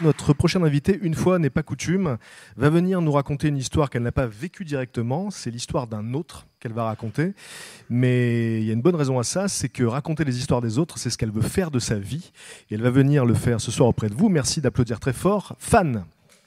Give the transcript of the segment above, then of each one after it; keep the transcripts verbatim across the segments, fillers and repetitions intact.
Notre prochaine invitée, une fois n'est pas coutume, va venir nous raconter une histoire qu'elle n'a pas vécue directement. C'est l'histoire d'un autre qu'elle va raconter. Mais il y a une bonne raison à ça, c'est que raconter les histoires des autres, c'est ce qu'elle veut faire de sa vie. Et elle va venir le faire ce soir auprès de vous. Merci d'applaudir très fort. Fan.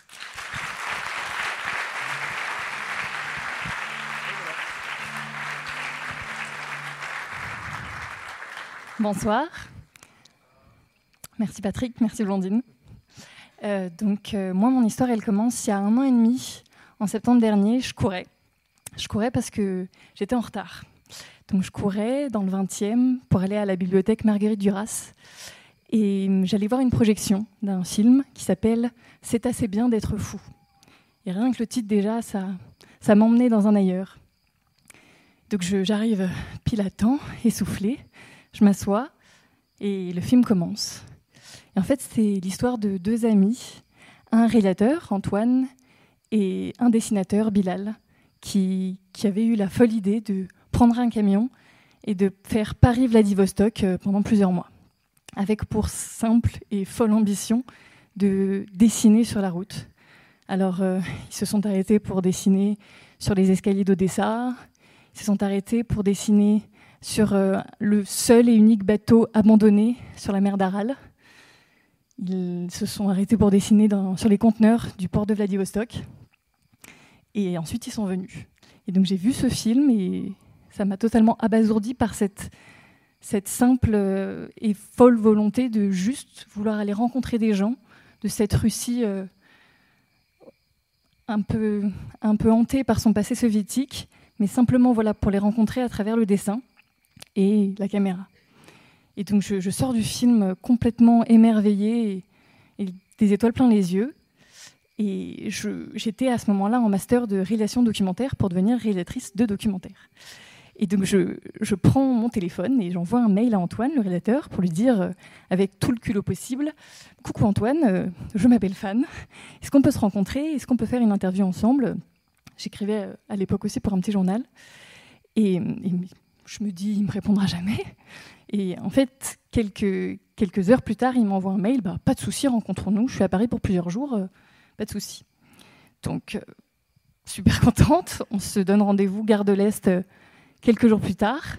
Bonsoir. Merci Patrick, merci Blandine. Euh, donc euh, moi, mon histoire, elle commence il y a un an et demi. En septembre dernier, je courais. Je courais parce que j'étais en retard. Donc je courais dans le vingtième pour aller à la bibliothèque Marguerite Duras. Et j'allais voir une projection d'un film qui s'appelle « C'est assez bien d'être fou ». Et rien que le titre déjà, ça, ça m'emmenait dans un ailleurs. Donc je, j'arrive pile à temps, essoufflée. Je m'assois et le film commence. Et en fait, c'est l'histoire de deux amis, un réalisateur, Antoine, et un dessinateur, Bilal, qui, qui avaient eu la folle idée de prendre un camion et de faire Paris-Vladivostok pendant plusieurs mois, avec pour simple et folle ambition de dessiner sur la route. Alors, euh, ils se sont arrêtés pour dessiner sur les escaliers d'Odessa, ils se sont arrêtés pour dessiner sur euh, le seul et unique bateau abandonné sur la mer d'Aral. Ils se sont arrêtés pour dessiner dans, sur les conteneurs du port de Vladivostok. Et ensuite, ils sont venus. Et donc, j'ai vu ce film et ça m'a totalement abasourdi par cette, cette simple et folle volonté de juste vouloir aller rencontrer des gens de cette Russie euh, un peu, un peu hantée par son passé soviétique, mais simplement voilà, pour les rencontrer à travers le dessin et la caméra. Et donc je, je sors du film complètement émerveillée et, et des étoiles plein les yeux. Et je, j'étais à ce moment-là en master de réalisation documentaire pour devenir réalisatrice de documentaire. Et donc je, je prends mon téléphone et j'envoie un mail à Antoine, le réalisateur, pour lui dire, euh, avec tout le culot possible, « Coucou Antoine, euh, je m'appelle Fan. Est-ce qu'on peut se rencontrer ? Est-ce qu'on peut faire une interview ensemble ?» J'écrivais à l'époque aussi pour un petit journal. Et, et je me dis, il ne me répondra jamais. Et en fait, quelques, quelques heures plus tard, il m'envoie un mail, bah, « Pas de souci, rencontrons-nous, je suis à Paris pour plusieurs jours, euh, pas de souci. » Donc, euh, super contente, on se donne rendez-vous gare de l'Est euh, quelques jours plus tard.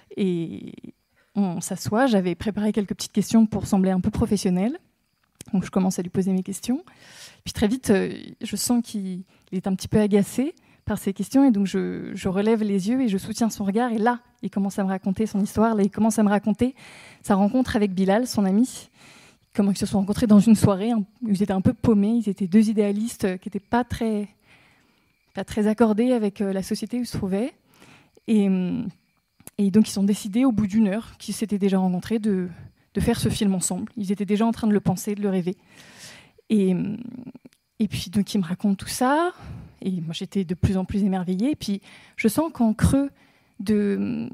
Et on s'assoit, j'avais préparé quelques petites questions pour sembler un peu professionnelle. Donc, je commence à lui poser mes questions. Puis très vite, euh, je sens qu'il est un petit peu agacé par ces questions, et donc je, je relève les yeux et je soutiens son regard, et là, il commence à me raconter son histoire, là, il commence à me raconter sa rencontre avec Bilal, son ami, comment ils se sont rencontrés dans une soirée, hein, où ils étaient un peu paumés, ils étaient deux idéalistes euh, qui n'étaient pas très, pas très accordés avec euh, la société où ils se trouvaient, et, et donc ils ont décidé, au bout d'une heure, qu'ils s'étaient déjà rencontrés, de, de faire ce film ensemble. Ils étaient déjà en train de le penser, de le rêver. Et, et puis donc il me raconte tout ça, et moi j'étais de plus en plus émerveillée. Et puis je sens qu'en creux de,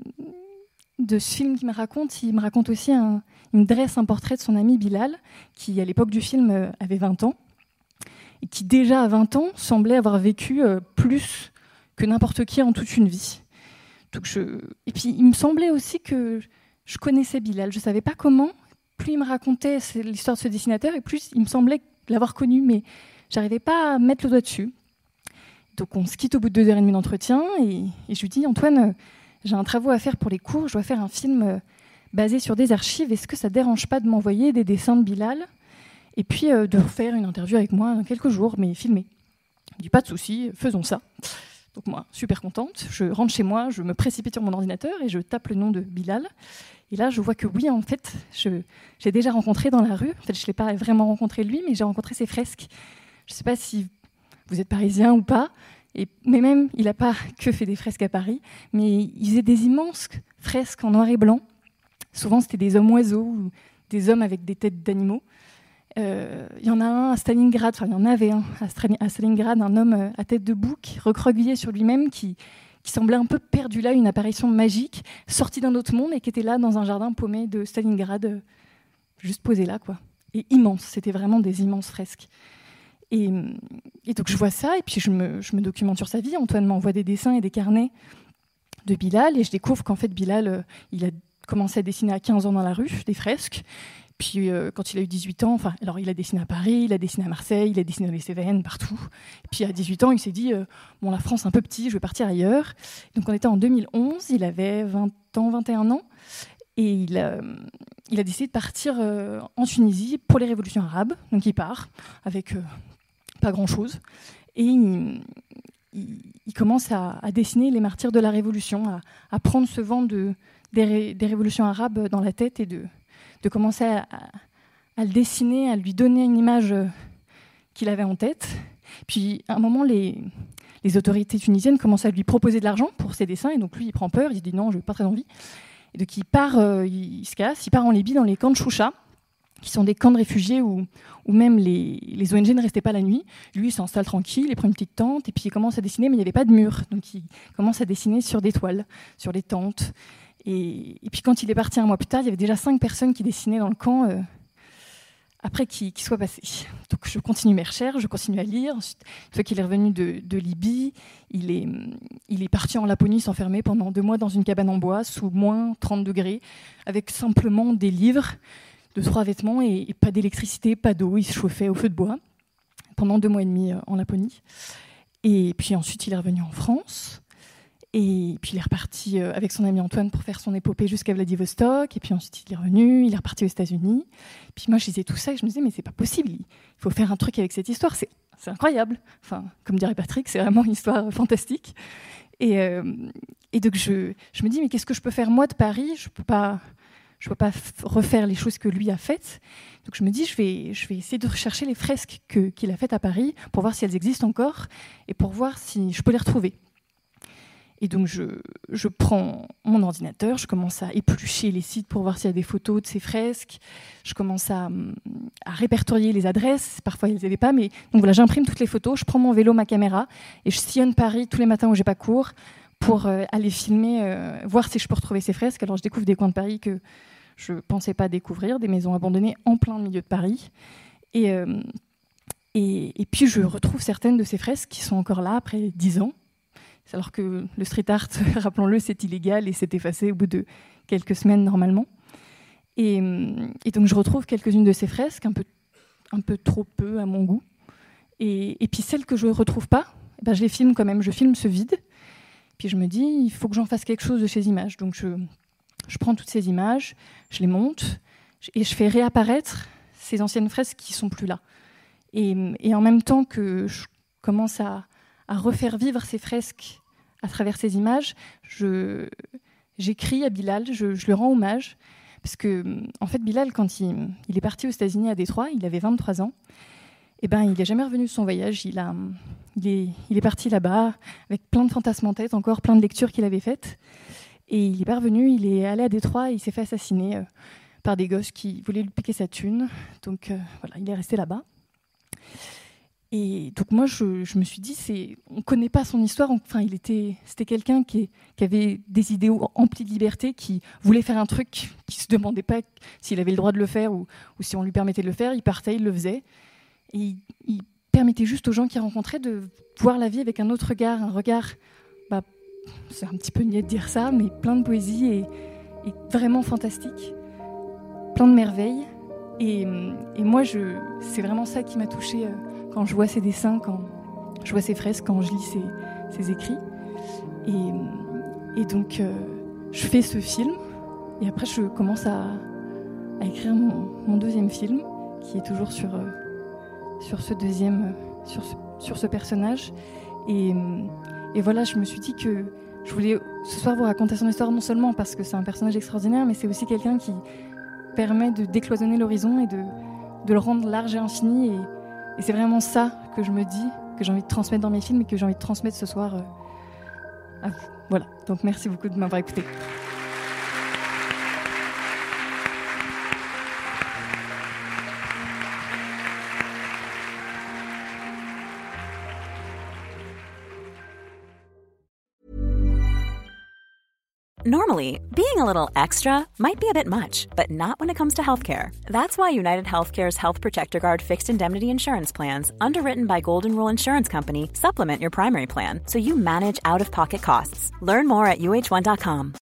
de ce film qu'il me raconte, il me raconte aussi, un, il me dresse un portrait de son ami Bilal, qui à l'époque du film avait vingt ans, et qui déjà à vingt ans semblait avoir vécu plus que n'importe qui en toute une vie. Donc je... Et puis il me semblait aussi que je connaissais Bilal, je ne savais pas comment. Plus il me racontait l'histoire de ce dessinateur, et plus il me semblait l'avoir connu, mais j'arrivais pas à mettre le doigt dessus. Donc on se quitte au bout de deux heures et demie d'entretien, et, et je lui dis, Antoine, j'ai un travail à faire pour les cours, je dois faire un film basé sur des archives, est-ce que ça ne dérange pas de m'envoyer des dessins de Bilal, et puis euh, de faire une interview avec moi dans quelques jours, mais filmée. Il me dit, pas de souci, faisons ça. Donc moi, super contente, je rentre chez moi, je me précipite sur mon ordinateur et je tape le nom de Bilal. Et là, je vois que oui, en fait, je, j'ai déjà rencontré dans la rue. En fait, je ne l'ai pas vraiment rencontré lui, mais j'ai rencontré ses fresques. Je ne sais pas si vous êtes parisien ou pas, et, mais même, il n'a pas que fait des fresques à Paris, mais il faisait des immenses fresques en noir et blanc. Souvent, c'était des hommes oiseaux ou des hommes avec des têtes d'animaux. Euh, il y en a un à Stalingrad, enfin, il y en avait un à Stalingrad, un homme à tête de bouc, recroquevillé sur lui-même, qui... qui semblait un peu perdu là, une apparition magique, sortie d'un autre monde et qui était là dans un jardin paumé de Stalingrad, euh, juste posé là, quoi. Et immense, c'était vraiment des immenses fresques. Et, et donc je vois ça, et puis je me, je me documente sur sa vie. Antoine m'envoie des dessins et des carnets de Bilal, et je découvre qu'en fait Bilal, euh, il a commencé à dessiner à quinze ans dans la rue, des fresques. puis euh, quand il a eu dix-huit ans, enfin, alors il a dessiné à Paris, il a dessiné à Marseille, il a dessiné dans les Cévennes, partout. Et puis à dix-huit ans, il s'est dit euh, bon, la France c'est un peu petit, je vais partir ailleurs. Donc on était en deux mille onze, il avait vingt ans, vingt et un ans, et il a, il a décidé de partir euh, en Tunisie pour les révolutions arabes. Donc il part avec euh, pas grand-chose, et il, il, il commence à, à dessiner les martyrs de la Révolution, à, à prendre ce vent de, des, ré, des révolutions arabes dans la tête et de, de commencer à, à, à le dessiner, à lui donner une image qu'il avait en tête. Puis à un moment, les, les autorités tunisiennes commencent à lui proposer de l'argent pour ses dessins, et donc lui, il prend peur, il se dit non, je n'ai pas très envie. Et donc il part, euh, il, il se casse, il part en Libye dans les camps de Choucha, qui sont des camps de réfugiés où, où même les, les O N G ne restaient pas la nuit. Lui, il s'installe tranquille, il prend une petite tente, et puis il commence à dessiner, mais il n'y avait pas de mur. Donc il commence à dessiner sur des toiles, sur des tentes. Et, et puis quand il est parti un mois plus tard, il y avait déjà cinq personnes qui dessinaient dans le camp euh, après qu'il, qu'il soit passé. Donc je continue mes recherches, je continue à lire. Ensuite, une fois qu'il est revenu de, de Libye, il est, il est parti en Laponie s'enfermer pendant deux mois dans une cabane en bois, sous moins trente degrés, avec simplement des livres, de trois vêtements et, et pas d'électricité, pas d'eau. Il se chauffait au feu de bois pendant deux mois et demi en Laponie. Et puis ensuite, il est revenu en France. Et puis il est reparti avec son ami Antoine pour faire son épopée jusqu'à Vladivostok. Et puis ensuite, il est revenu, il est reparti aux États-Unis. Puis moi, je disais tout ça et je me disais, mais c'est pas possible. Il faut faire un truc avec cette histoire. C'est, c'est incroyable. Enfin, comme dirait Patrick, c'est vraiment une histoire fantastique. Et, euh, et donc, je, je me dis, mais qu'est-ce que je peux faire moi de Paris ? Je peux pas... Je ne peux pas f- refaire les choses que lui a faites. Donc je me dis, je vais, je vais essayer de rechercher les fresques que, qu'il a faites à Paris pour voir si elles existent encore et pour voir si je peux les retrouver. Et donc je, je prends mon ordinateur, je commence à éplucher les sites pour voir s'il y a des photos de ces fresques. Je commence à, à répertorier les adresses. Parfois, ils ne les avaient pas. Mais donc voilà, j'imprime toutes les photos, je prends mon vélo, ma caméra et je sillonne Paris tous les matins où je n'ai pas cours pour euh, aller filmer, euh, voir si je peux retrouver ces fresques. Alors je découvre des coins de Paris que je ne pensais pas découvrir, des maisons abandonnées en plein milieu de Paris. Et, euh, et, et puis je retrouve certaines de ces fresques qui sont encore là après dix ans. Alors que le street art, rappelons-le, c'est illégal et c'est effacé au bout de quelques semaines normalement. Et, et donc je retrouve quelques-unes de ces fresques, un peu, un peu trop peu à mon goût. Et, et puis celles que je ne retrouve pas, ben je les filme quand même, je filme ce vide. Puis je me dis, il faut que j'en fasse quelque chose de ces images. Donc je... Je prends toutes ces images, je les monte et je fais réapparaître ces anciennes fresques qui ne sont plus là. Et, et en même temps que je commence à, à refaire vivre ces fresques à travers ces images, je, j'écris à Bilal, je, je lui rends hommage. Parce que, en fait, Bilal, quand il, il est parti aux États-Unis à Détroit, il avait vingt-trois ans, et ben, il n'est jamais revenu de son voyage. Il, a, il, est, il est parti là-bas avec plein de fantasmes en tête, encore plein de lectures qu'il avait faites. Et il est pas revenu, il est allé à Détroit et il s'est fait assassiner euh, par des gosses qui voulaient lui piquer sa thune. Donc euh, voilà, il est resté là-bas. Et donc moi, je, je me suis dit, c'est, on ne connaît pas son histoire. Enfin, il était, c'était quelqu'un qui, qui avait des idéaux emplis de liberté, qui voulait faire un truc, qui ne se demandait pas s'il avait le droit de le faire ou, ou si on lui permettait de le faire. Il partait, il le faisait. Et il, il permettait juste aux gens qu'il rencontrait de voir la vie avec un autre regard, un regard... Bah, c'est un petit peu niais de dire ça, mais plein de poésie et, et vraiment fantastique, plein de merveilles. Et, et moi, je, c'est vraiment ça qui m'a touchée euh, quand je vois ses dessins, quand je vois ses fresques, quand je lis ses, ses écrits. Et, et donc, euh, je fais ce film, et après, je commence à, à écrire mon, mon deuxième film, qui est toujours sur, euh, sur ce deuxième, euh, sur ce, sur ce personnage. Et Et voilà, je me suis dit que je voulais ce soir vous raconter son histoire, non seulement parce que c'est un personnage extraordinaire, mais c'est aussi quelqu'un qui permet de décloisonner l'horizon et de, de le rendre large et infini. Et, et c'est vraiment ça que je me dis, que j'ai envie de transmettre dans mes films et que j'ai envie de transmettre ce soir euh, à vous. Voilà, donc merci beaucoup de m'avoir écouté. Normally, being a little extra might be a bit much, but not when it comes to healthcare. That's why United Healthcare's Health Protector Guard fixed indemnity insurance plans, underwritten by Golden Rule Insurance Company, supplement your primary plan so you manage out-of-pocket costs. Learn more at U H one dot com.